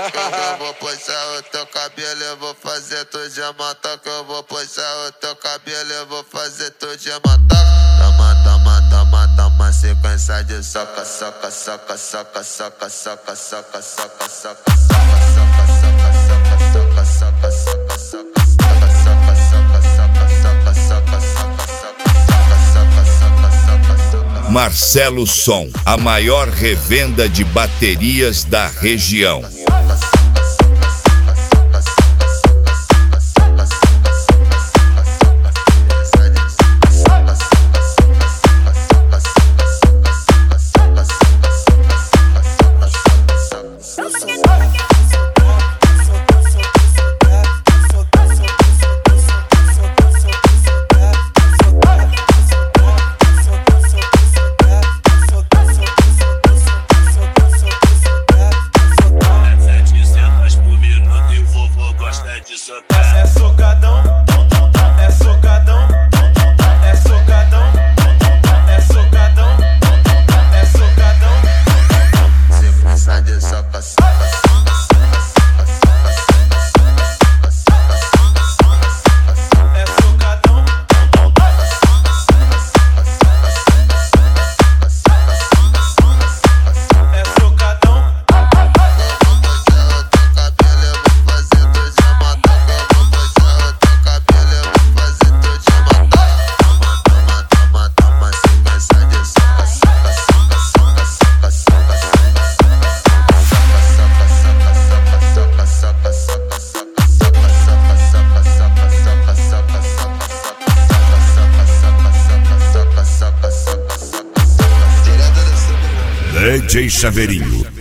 Eu vou puxar o teu cabelo, eu vou fazer tu de matar. Que eu vou puxar o teu cabelo, eu vou fazer tu de matar. Toma sequência de soca, soca, soca, soca, soca, soca, soca, soca, soca, Marcelo Som, a maior revenda de baterias da região. É socadão, é socadão, é socadão, é socadão, é socadão. Sequência de soca, soca, é socadão. É socadão. DJ Chaveirinho.